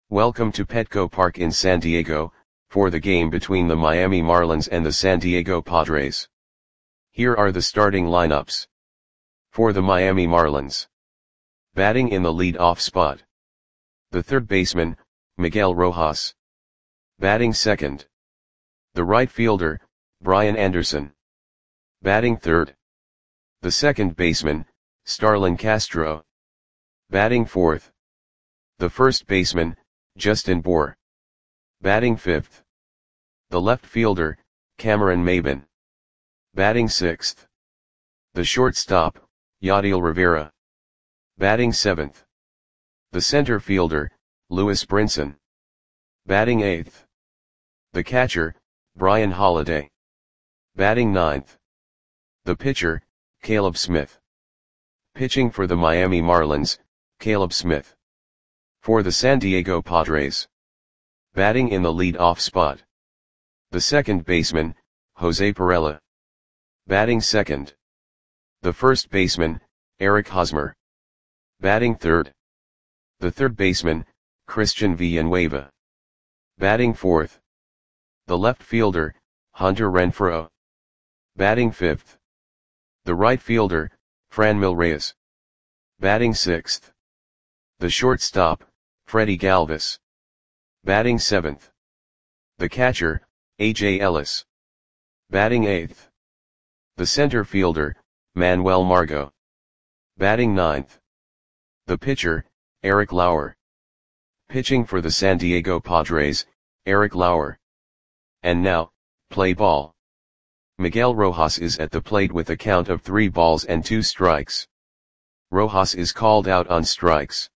Welcome to Petco Park in San Diego, for the game between the Miami Marlins and the San Diego Padres. Here are the starting lineups. For the Miami Marlins. Batting in the lead-off spot. The third baseman, Miguel Rojas. Batting second. The right fielder, Brian Anderson. Batting third. The second baseman, Starlin Castro. Batting fourth. The first baseman, Justin Bour. Batting fifth. The left fielder, Cameron Maybin. Batting sixth. The shortstop, Yadiel Rivera. Batting seventh. The center fielder, Lewis Brinson. Batting eighth. The catcher, Brian Holiday. Batting ninth. The pitcher, Caleb Smith. Pitching for the Miami Marlins, Caleb Smith. For the San Diego Padres. Batting in the lead-off spot. The second baseman, Jose Pirela. Batting second. The first baseman, Eric Hosmer. Batting third. The third baseman, Christian Villanueva. Batting fourth. The left fielder, Hunter Renfroe. Batting fifth. The right fielder, Franmil Reyes. Batting sixth. The shortstop, Freddie Galvis. Batting seventh. The catcher, A.J. Ellis. Batting eighth. The center fielder, Manuel Margot. Batting ninth. The pitcher, Eric Lauer. Pitching for the San Diego Padres, Eric Lauer. And now, play ball. Miguel Rojas is at the plate with a count of 3 balls and 2 strikes. Rojas is called out on strikes.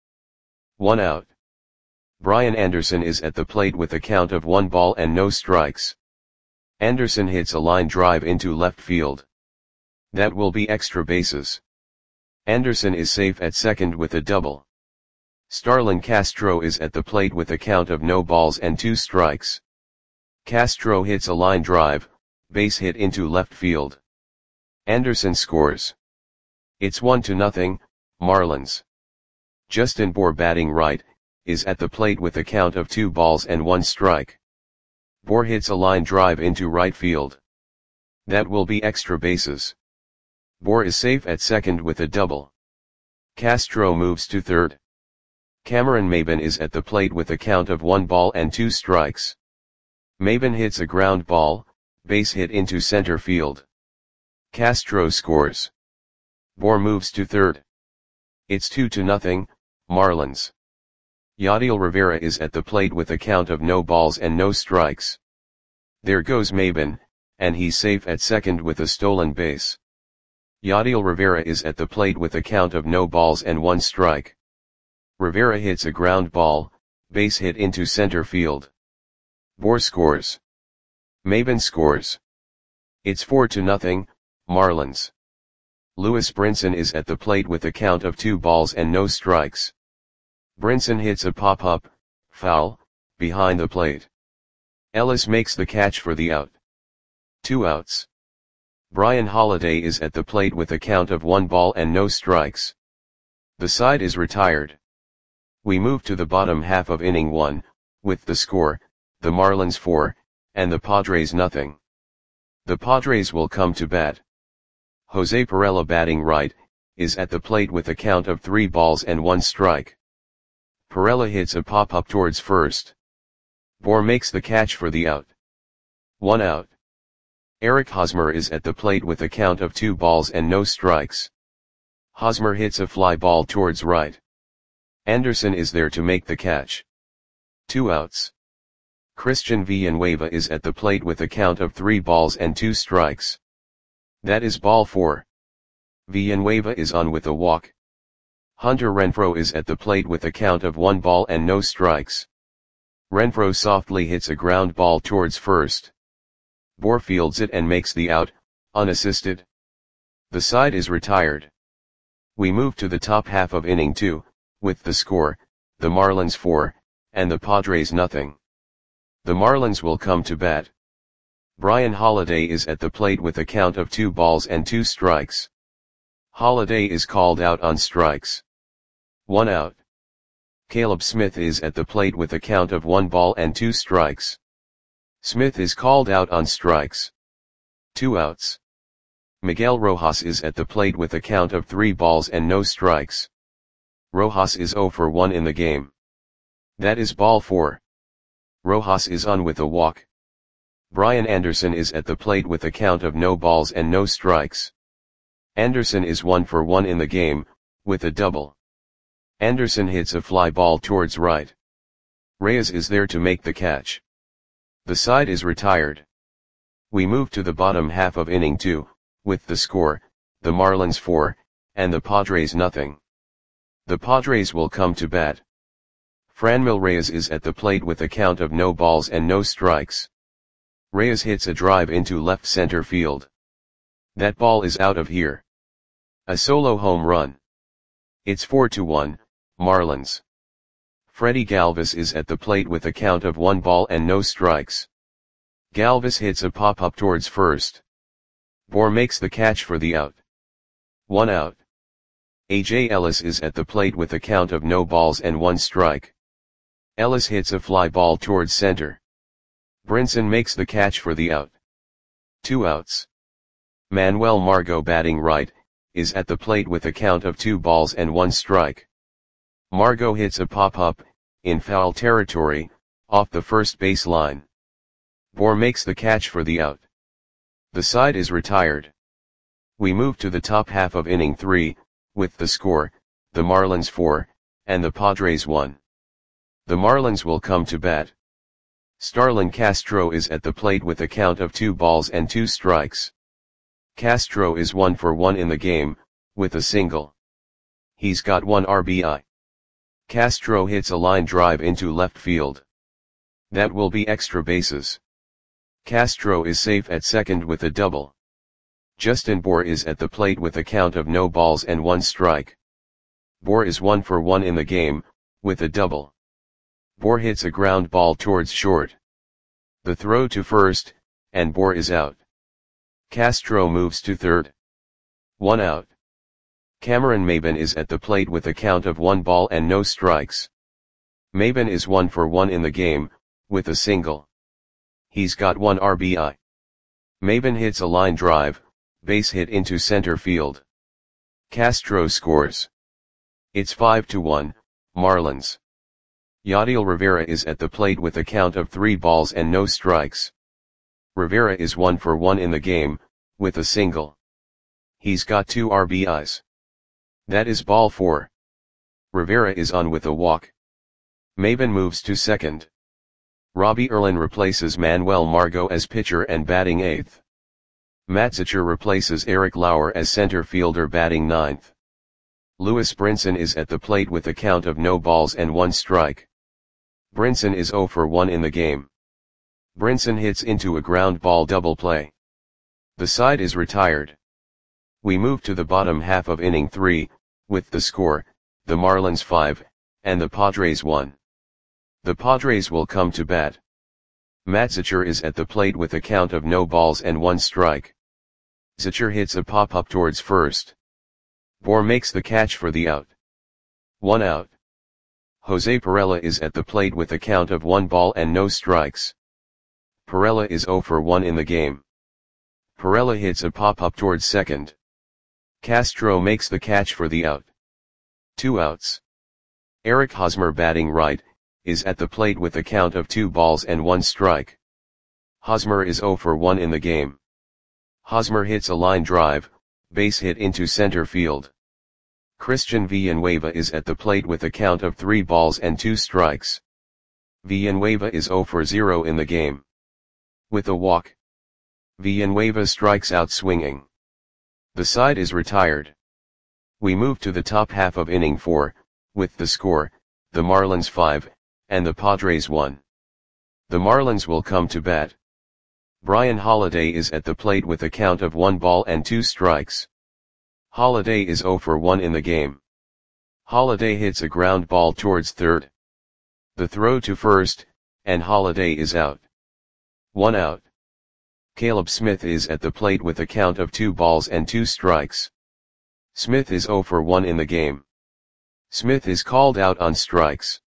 1 out. Brian Anderson is at the plate with a count of 1 ball and no strikes. Anderson hits a line drive into left field. That will be extra bases. Anderson is safe at second with a double. Starlin Castro is at the plate with a count of no balls and 2 strikes. Castro hits a line drive, base hit into left field. Anderson scores. It's 1-0, Marlins. Justin Bour batting right, is at the plate with a count of 2 balls and 1 strike. Bour hits a line drive into right field. That will be extra bases. Bour is safe at second with a double. Castro moves to third. Cameron Maybin is at the plate with a count of 1 ball and 2 strikes. Maybin hits a ground ball, base hit into center field. Castro scores. Bour moves to third. It's 2-0, Marlins. Yadiel Rivera is at the plate with a count of no balls and no strikes. There goes Maybin, and he's safe at second with a stolen base. Yadiel Rivera is at the plate with a count of no balls and 1 strike. Rivera hits a ground ball, base hit into center field. Bour scores. Maybin scores. It's 4-0, Marlins. Lewis Brinson is at the plate with a count of 2 balls and no strikes. Brinson hits a pop-up, foul, behind the plate. Ellis makes the catch for the out. 2 outs. Brian Holiday is at the plate with a count of 1 ball and no strikes. The side is retired. We move to the bottom half of inning 1, with the score, the Marlins 4, and the Padres nothing. The Padres will come to bat. Jose Pirela batting right, is at the plate with a count of 3 balls and 1 strike. Pirela hits a pop-up towards first. Bour makes the catch for the out. 1 out. Eric Hosmer is at the plate with a count of 2 balls and no strikes. Hosmer hits a fly ball towards right. Anderson is there to make the catch. 2 outs. Christian Villanueva is at the plate with a count of 3 balls and 2 strikes. That is ball 4. Villanueva is on with a walk. Hunter Renfroe is at the plate with a count of 1 ball and no strikes. Renfroe softly hits a ground ball towards first. Bour fields it and makes the out, unassisted. The side is retired. We move to the top half of inning 2, with the score, the Marlins 4, and the Padres nothing. The Marlins will come to bat. Brian Holiday is at the plate with a count of 2 balls and 2 strikes. Holiday is called out on strikes. 1 out. Caleb Smith is at the plate with a count of 1 ball and 2 strikes. Smith is called out on strikes. 2 outs. Miguel Rojas is at the plate with a count of 3 balls and no strikes. Rojas is 0 for 1 in the game. That is ball 4. Rojas is on with a walk. Brian Anderson is at the plate with a count of no balls and no strikes. Anderson is 1 for 1 in the game, with a double. Anderson hits a fly ball towards right. Reyes is there to make the catch. The side is retired. We move to the bottom half of inning 2, with the score, the Marlins 4, and the Padres nothing. The Padres will come to bat. Franmil Reyes is at the plate with a count of no balls and no strikes. Reyes hits a drive into left center field. That ball is out of here. A solo home run. It's 4-1, Marlins. Freddie Galvis is at the plate with a count of 1 ball and no strikes. Galvis hits a pop-up towards first. Bohr makes the catch for the out. 1 out. A.J. Ellis is at the plate with a count of no balls and 1 strike. Ellis hits a fly ball towards center. Brinson makes the catch for the out. 2 outs. Manuel Margot, batting right, is at the plate with a count of 2 balls and 1 strike. Margot hits a pop-up, in foul territory, off the first base line. Bohr makes the catch for the out. The side is retired. We move to the top half of inning 3, with the score, the Marlins 4, and the Padres 1. The Marlins will come to bat. Starlin Castro is at the plate with a count of 2 balls and 2 strikes. Castro is 1 for 1 in the game, with a single. He's got 1 RBI. Castro hits a line drive into left field. That will be extra bases. Castro is safe at second with a double. Justin Bour is at the plate with a count of no balls and 1 strike. Bour is 1 for 1 in the game, with a double. Bour hits a ground ball towards short. The throw to first, and Bour is out. Castro moves to third. 1 out. Cameron Maybin is at the plate with a count of 1 ball and no strikes. Maybin is 1 for 1 in the game, with a single. He's got 1 RBI. Maybin hits a line drive, base hit into center field. Castro scores. It's 5-1, Marlins. Yadiel Rivera is at the plate with a count of 3 balls and no strikes. Rivera is 1 for 1 in the game, with a single. He's got 2 RBIs. That is ball 4. Rivera is on with a walk. Maybin moves to second. Robbie Erlin replaces Manuel Margot as pitcher and batting 8th. Matt Zachor replaces Eric Lauer as center fielder, batting 9th. Lewis Brinson is at the plate with a count of no balls and 1 strike. Brinson is 0 for 1 in the game. Brinson hits into a ground ball double play. The side is retired. We move to the bottom half of inning 3, with the score, the Marlins 5, and the Padres 1. The Padres will come to bat. Matt Zachor is at the plate with a count of no balls and 1 strike. Zachor hits a pop-up towards first. Bour makes the catch for the out. 1 out. Jose Pirela is at the plate with a count of 1 ball and no strikes. Pirela is 0 for 1 in the game. Pirela hits a pop-up towards second. Castro makes the catch for the out. 2 outs. Eric Hosmer, batting right, is at the plate with a count of 2 balls and 1 strike. Hosmer is 0 for 1 in the game. Hosmer hits a line drive, base hit into center field. Christian Villanueva is at the plate with a count of 3 balls and 2 strikes. Villanueva is 0 for 0 in the game. With a walk. Villanueva strikes out swinging. The side is retired. We move to the top half of inning 4, with the score, the Marlins 5, and the Padres 1. The Marlins will come to bat. Brian Holliday is at the plate with a count of 1 ball and 2 strikes. Holliday is 0 for 1 in the game. Holliday hits a ground ball towards third. The throw to first, and Holliday is out. 1 out. Caleb Smith is at the plate with a count of 2 balls and 2 strikes. Smith is 0 for 1 in the game. Smith is called out on strikes.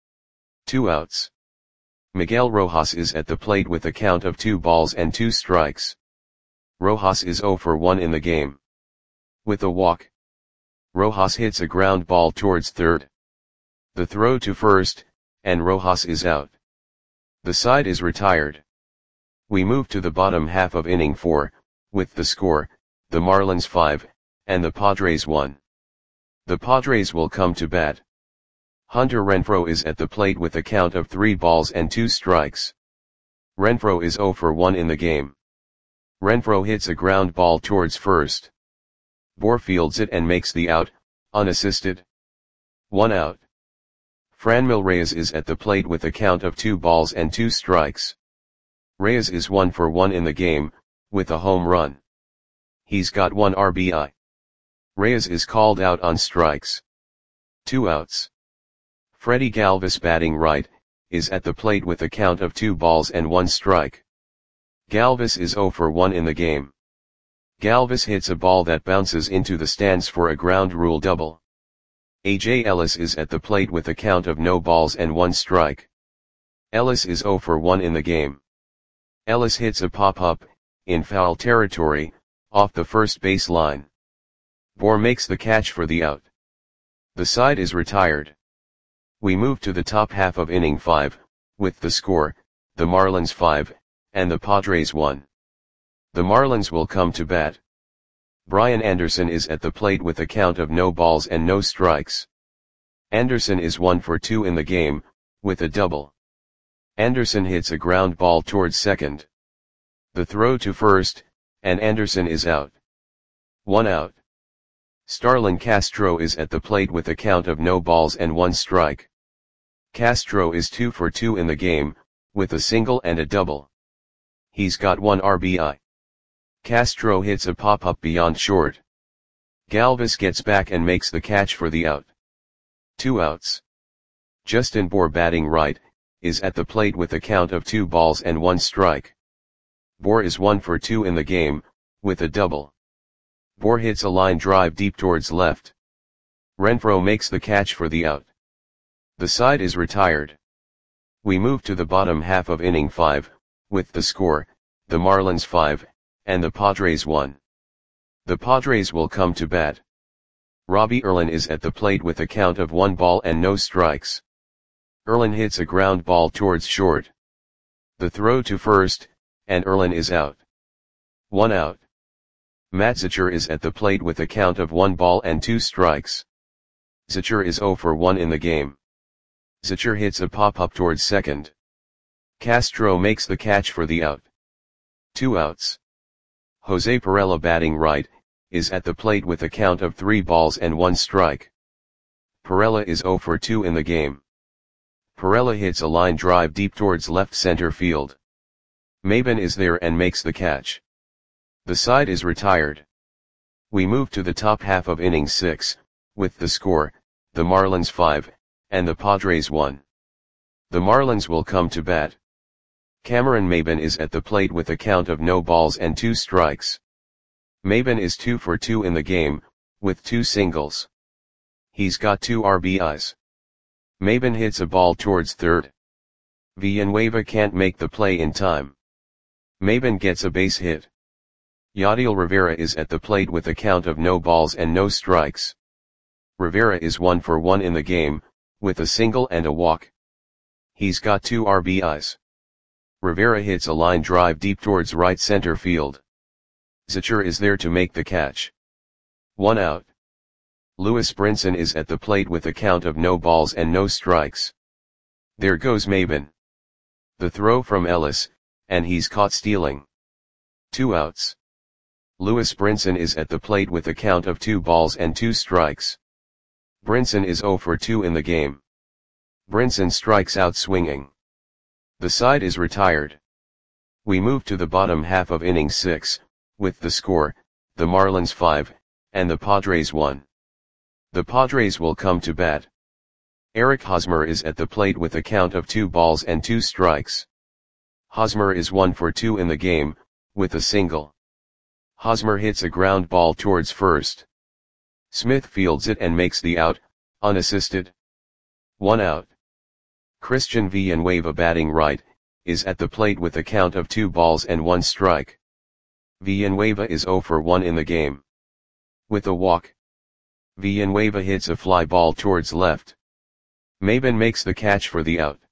2 outs. Miguel Rojas is at the plate with a count of 2 balls and 2 strikes. Rojas is 0 for 1 in the game. With a walk, Rojas hits a ground ball towards third. The throw to first, and Rojas is out. The side is retired. We move to the bottom half of inning 4, with the score, the Marlins 5, and the Padres 1. The Padres will come to bat. Hunter Renfroe is at the plate with a count of 3 balls and 2 strikes. Renfroe is 0 for 1 in the game. Renfroe hits a ground ball towards first. Bour fields it and makes the out, unassisted. 1 out. Franmil Reyes is at the plate with a count of 2 balls and 2 strikes. Reyes is 1 for 1 in the game, with a home run. He's got 1 RBI. Reyes is called out on strikes. 2 outs. Freddie Galvis, batting right, is at the plate with a count of 2 balls and 1 strike. Galvis is 0 for 1 in the game. Galvis hits a ball that bounces into the stands for a ground rule double. A.J. Ellis is at the plate with a count of no balls and 1 strike. Ellis is 0 for 1 in the game. Ellis hits a pop-up, in foul territory, off the first base line. Bour makes the catch for the out. The side is retired. We move to the top half of inning 5, with the score, the Marlins 5, and the Padres 1. The Marlins will come to bat. Brian Anderson is at the plate with a count of no balls and no strikes. Anderson is 1 for 2 in the game, with a double. Anderson hits a ground ball towards second. The throw to first, and Anderson is out. 1 out. Starlin Castro is at the plate with a count of no balls and 1 strike. Castro is 2 for 2 in the game, with a single and a double. He's got 1 RBI. Castro hits a pop-up beyond short. Galvis gets back and makes the catch for the out. 2 outs. Justin Bour, batting right, is at the plate with a count of 2 balls and 1 strike. Bour is 1 for 2 in the game, with a double. Bour hits a line drive deep towards left. Renfroe makes the catch for the out. The side is retired. We move to the bottom half of inning 5, with the score, the Marlins 5, and the Padres 1. The Padres will come to bat. Robbie Erlin is at the plate with a count of 1 ball and no strikes. Erlin hits a ground ball towards short. The throw to first, and Erlin is out. 1 out. Matt Zachor is at the plate with a count of 1 ball and 2 strikes. Zachor is 0 for 1 in the game. Zachor hits a pop-up towards second. Castro makes the catch for the out. 2 outs. Jose Pirela, batting right, is at the plate with a count of 3 balls and 1 strike. Pirela is 0 for 2 in the game. Pirela hits a line drive deep towards left center field. Maben is there and makes the catch. The side is retired. We move to the top half of inning 6, with the score, the Marlins 5, and the Padres 1. The Marlins will come to bat. Cameron Maben is at the plate with a count of no balls and 2 strikes. Maben is 2 for 2 in the game, with 2 singles. He's got 2 RBIs. Maben hits a ball towards third. Villanueva can't make the play in time. Maben gets a base hit. Yadiel Rivera is at the plate with a count of no balls and no strikes. Rivera is 1 for 1 in the game, with a single and a walk. He's got 2 RBIs. Rivera hits a line drive deep towards right center field. Zachor is there to make the catch. 1 out. Lewis Brinson is at the plate with a count of no balls and no strikes. There goes Maben. The throw from Ellis, and he's caught stealing. 2 outs. Lewis Brinson is at the plate with a count of 2 balls and 2 strikes. Brinson is 0 for 2 in the game. Brinson strikes out swinging. The side is retired. We move to the bottom half of inning 6, with the score, the Marlins 5, and the Padres 1. The Padres will come to bat. Eric Hosmer is at the plate with a count of 2 balls and 2 strikes. Hosmer is 1 for 2 in the game, with a single. Hosmer hits a ground ball towards first. Smith fields it and makes the out, unassisted. 1 out. Christian Villanueva batting right, is at the plate with a count of 2 balls and 1 strike. Villanueva is 0 for 1 in the game. With a walk, Villanueva hits a fly ball towards left. Maben makes the catch for the out.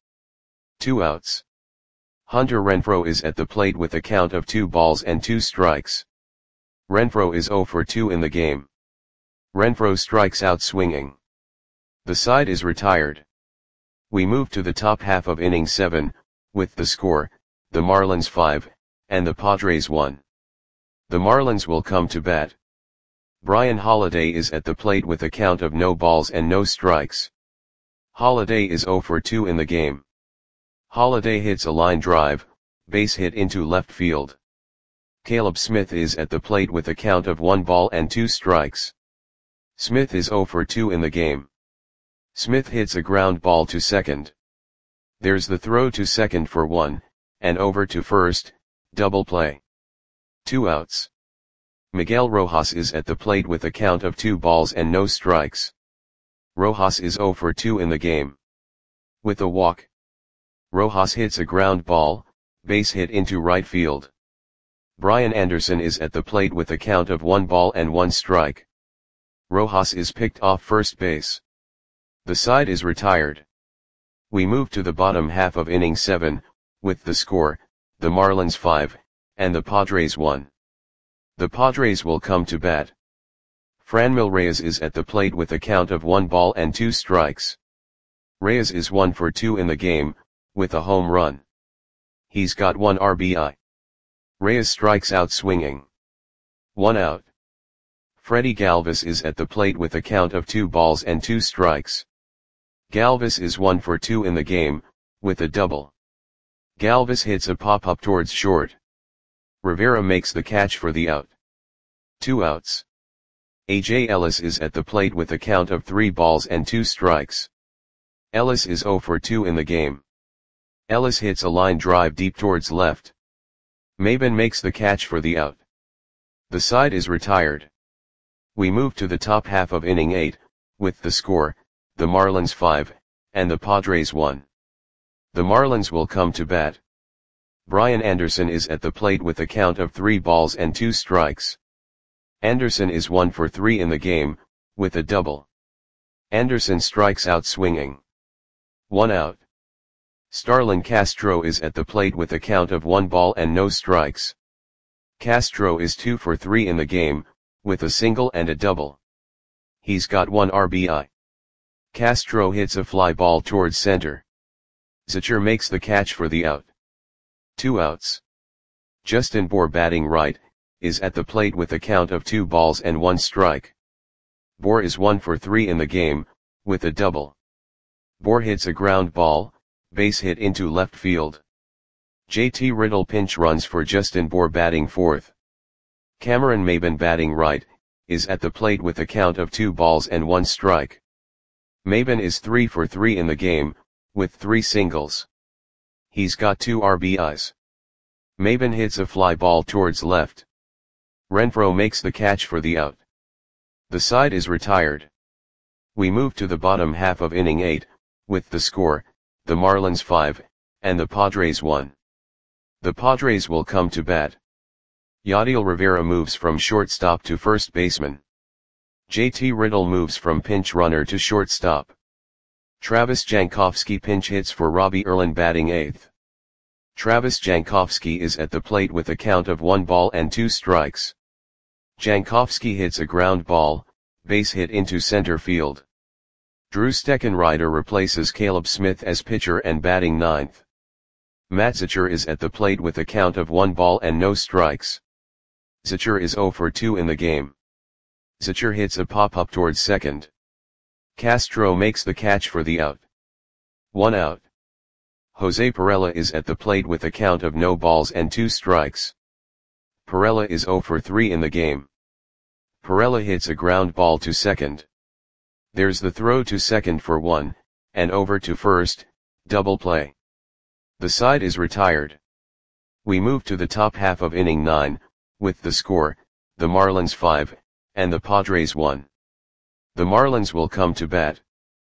2 outs. Hunter Renfroe is at the plate with a count of 2 balls and 2 strikes. Renfroe is 0 for 2 in the game. Renfroe strikes out swinging. The side is retired. We move to the top half of inning 7, with the score, the Marlins 5, and the Padres 1. The Marlins will come to bat. Brian Holiday is at the plate with a count of no balls and no strikes. Holiday is 0 for 2 in the game. Holiday hits a line drive, base hit into left field. Caleb Smith is at the plate with a count of 1 ball and 2 strikes. Smith is 0 for 2 in the game. Smith hits a ground ball to second. There's the throw to second for 1, and over to first, double play. 2 outs. Miguel Rojas is at the plate with a count of 2 balls and no strikes. Rojas is 0 for 2 in the game. With a walk, Rojas hits a ground ball, base hit into right field. Brian Anderson is at the plate with a count of 1 ball and 1 strike. Rojas is picked off first base. The side is retired. We move to the bottom half of inning 7, with the score, the Marlins 5, and the Padres 1. The Padres will come to bat. Franmil Reyes is at the plate with a count of 1 ball and 2 strikes. Reyes is 1 for 2 in the game, with a home run. He's got 1 RBI. Reyes strikes out swinging. 1 out. Freddie Galvis is at the plate with a count of 2 balls and 2 strikes. Galvis is 1 for 2 in the game, with a double. Galvis hits a pop-up towards short. Rivera makes the catch for the out. 2 outs. A.J. Ellis is at the plate with a count of 3 balls and 2 strikes. Ellis is 0 for 2 in the game. Ellis hits a line drive deep towards left. Maben makes the catch for the out. The side is retired. We move to the top half of inning 8, with the score, the Marlins 5, and the Padres 1. The Marlins will come to bat. Brian Anderson is at the plate with a count of 3 balls and 2 strikes. Anderson is 1 for 3 in the game, with a double. Anderson strikes out swinging. 1 out. Starlin Castro is at the plate with a count of 1 ball and no strikes. Castro is 2 for 3 in the game, with a single and a double. He's got 1 RBI. Castro hits a fly ball towards center. Zacher makes the catch for the out. 2 outs. Justin Bour batting right, is at the plate with a count of 2 balls and 1 strike. Bour is 1 for 3 in the game, with a double. Bour hits a ground ball, base hit into left field. JT Riddle pinch runs for Justin Bour batting fourth. Cameron Maben batting right, is at the plate with a count of 2 balls and 1 strike. Maben is 3 for 3 in the game, with 3 singles. He's got 2 RBIs. Maben hits a fly ball towards left. Renfroe makes the catch for the out. The side is retired. We move to the bottom half of inning 8, with the score, the Marlins 5, and the Padres 1. The Padres will come to bat. Yadiel Rivera moves from shortstop to first baseman. JT Riddle moves from pinch runner to shortstop. Travis Jankowski pinch hits for Robbie Erlin batting 8th. Travis Jankowski is at the plate with a count of 1 ball and 2 strikes. Jankowski hits a ground ball, base hit into center field. Drew Steckenrider replaces Caleb Smith as pitcher and batting 9th. Matt Zacher is at the plate with a count of 1 ball and no strikes. Zacher is 0 for 2 in the game. Zacher hits a pop-up towards second. Castro makes the catch for the out. 1 out. Jose Perella is at the plate with a count of no balls and 2 strikes. Perella is 0 for 3 in the game. Perella hits a ground ball to second. There's the throw to second for 1, and over to first, double play. The side is retired. We move to the top half of inning 9, with the score, the Marlins 5, and the Padres 1. The Marlins will come to bat.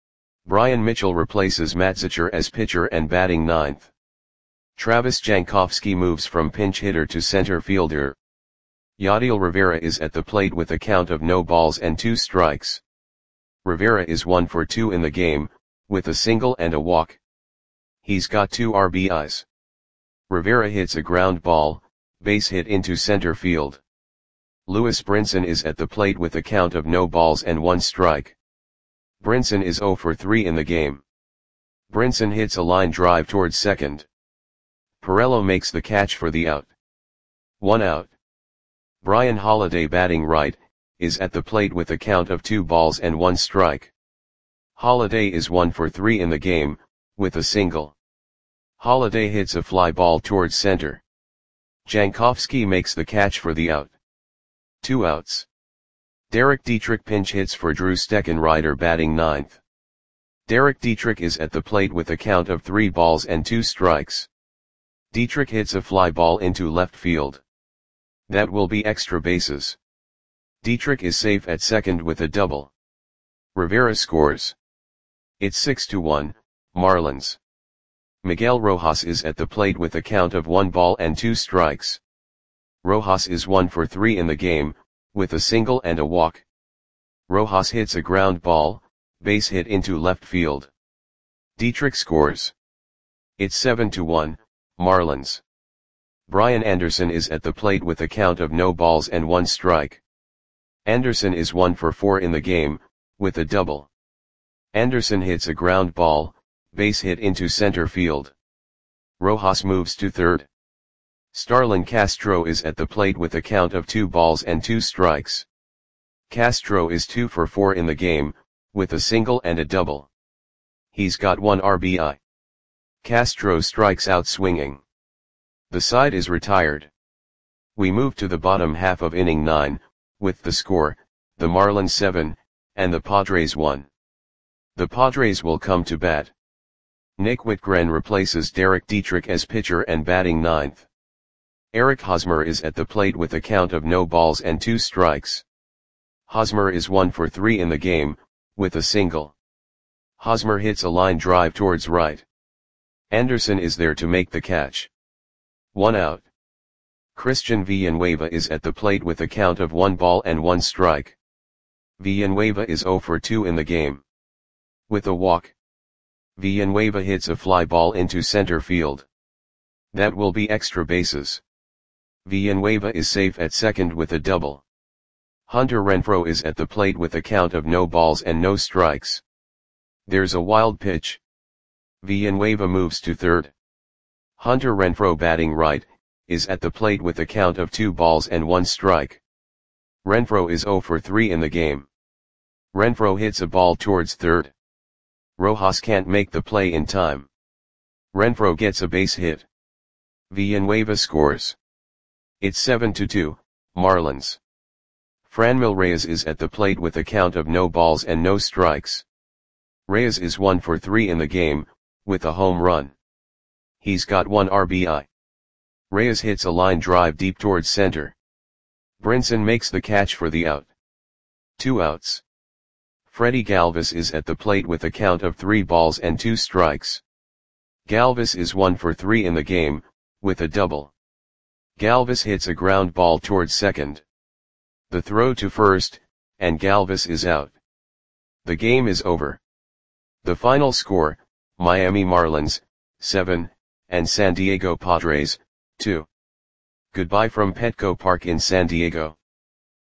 Brian Mitchell replaces Matzicher as pitcher and batting ninth. Travis Jankowski moves from pinch hitter to center fielder. Yadiel Rivera is at the plate with a count of no balls and 2 strikes. Rivera is 1 for 2 in the game, with a single and a walk. He's got 2 RBIs. Rivera hits a ground ball, base hit into center field. Lewis Brinson is at the plate with a count of no balls and 1 strike. Brinson is 0 for 3 in the game. Brinson hits a line drive towards second. Pirello makes the catch for the out. 1 out. Brian Holiday, batting right, is at the plate with a count of 2 balls and 1 strike. Holiday is 1 for 3 in the game, with a single. Holiday hits a fly ball towards center. Jankowski makes the catch for the out. 2 outs. Derek Dietrich pinch hits for Drew Steckenrider, batting ninth. Derek Dietrich is at the plate with a count of 3 balls and 2 strikes. Dietrich hits a fly ball into left field. That will be extra bases. Dietrich is safe at second with a double. Rivera scores. It's 6-1, Marlins. Miguel Rojas is at the plate with a count of 1 ball and 2 strikes. Rojas is 1 for 3 in the game, with a single and a walk. Rojas hits a ground ball, base hit into left field. Dietrich scores. It's 7-1, Marlins. Brian Anderson is at the plate with a count of no balls and 1 strike. Anderson is 1 for 4 in the game, with a double. Anderson hits a ground ball, base hit into center field. Rojas moves to third. Starlin Castro is at the plate with a count of 2 balls and 2 strikes. Castro is 2 for 4 in the game, with a single and a double. He's got 1 RBI. Castro strikes out swinging. The side is retired. We move to the bottom half of inning 9, with the score, the Marlins 7, and the Padres 1. The Padres will come to bat. Nick Whitgren replaces Derek Dietrich as pitcher and batting ninth. Eric Hosmer is at the plate with a count of no balls and 2 strikes. Hosmer is 1 for 3 in the game, with a single. Hosmer hits a line drive towards right. Anderson is there to make the catch. 1 out. Christian Villanueva is at the plate with a count of 1 ball and 1 strike. Villanueva is 0 for 2 in the game. With a walk. Villanueva hits a fly ball into center field. That will be extra bases. Villanueva is safe at second with a double. Hunter Renfroe is at the plate with a count of no balls and no strikes. There's a wild pitch. Villanueva moves to third. Hunter Renfroe, batting right, is at the plate with a count of 2 balls and 1 strike. Renfroe is 0 for 3 in the game. Renfroe hits a ball towards third. Rojas can't make the play in time. Renfroe gets a base hit. Villanueva scores. It's 7-2, Marlins. Franmil Reyes is at the plate with a count of no balls and no strikes. Reyes is 1 for 3 in the game, with a home run. He's got 1 RBI. Reyes hits a line drive deep towards center. Brinson makes the catch for the out. 2 outs. Freddie Galvis is at the plate with a count of 3 balls and 2 strikes. Galvis is 1 for 3 in the game, with a double. Galvis hits a ground ball towards second. The throw to first, and Galvis is out. The game is over. The final score, Miami Marlins, 7, and San Diego Padres, 2. Goodbye from Petco Park in San Diego.